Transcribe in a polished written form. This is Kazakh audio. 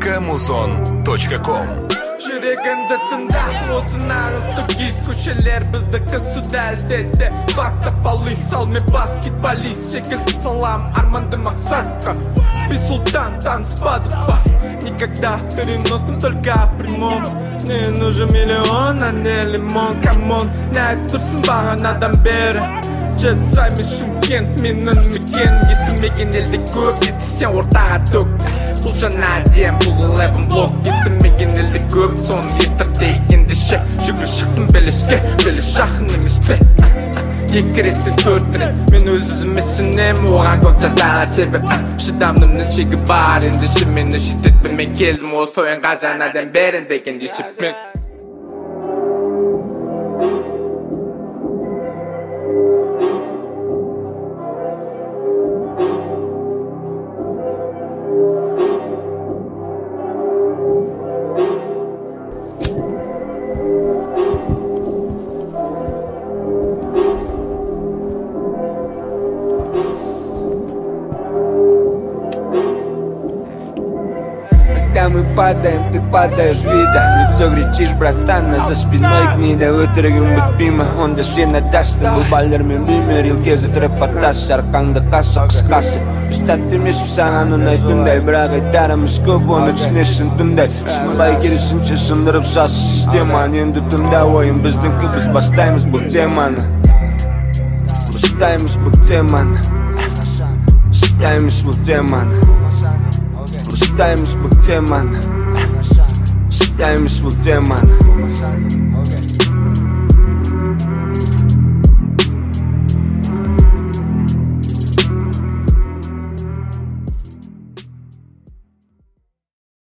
muzon.com. Жүрегіңді тыңда, осы нағыз түгіз көшелер біздікі сүдәлдеді. Факта полис, ал мен баскетболист секілді салам арманды мақсатқа. Бисултан таныспадық па? Никогда переносим только в прямом. Не нужен миллион, а не лимон, камон. Не айтырсың бағанадан бері. Жетсай мен Шымкент, менің мекен. Естімеген елде көп, естісен ортаға төк. Бұл жаңа әдем, бұл 11 блок. Естімеген елде көп, соны естірді ендеше. Жүгір шықтым белеске, белес жақын емес пе? Екі реттен 4 рет, мен өз-өзіме сенем. Оған көк жатағар себеп, шыдамдымның шегі бар. Ендеше мені шеттетпен, мен келдім осы ойынға жаңадан берін деген есеппен. Когда мы падаем, ты падаешь, вида. Лицо кричишь, братан, а за спиной гнида. Өтірігің бітпеймі, онда сен адастың. Бұл балермен беймерил кезді репортаж. Арқаңда қасы қысқасы. Біз тәтті емеспіз саған ұнайтындай. Бірақ айтарымыз көп, оны түсінесің тыңдай. Сынбай келісінше сындырып сасы системаны. Енді тыңда ойын біздің біз бастаймыз бұл теманы. Бастаймыз бұл теманы. Бастаймыз бұл теманы. Стаемся в теман, стаемся в теман.